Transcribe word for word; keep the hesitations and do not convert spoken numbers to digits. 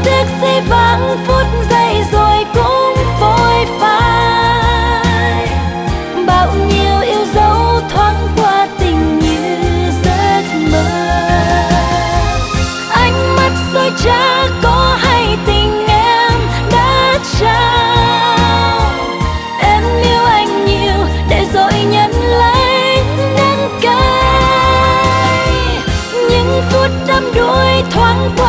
tiếc dĩ vãng phút giây rồi cũng phôi phai. Bao nhiêu yêu dấu thoáng qua tình như giấc mơ. Ánh mắt rồi chả có hay tình em đã trao. Em yêu anh nhiều để rồi nhận lấy đắng cay. Những phút đắm đuối thoáng qua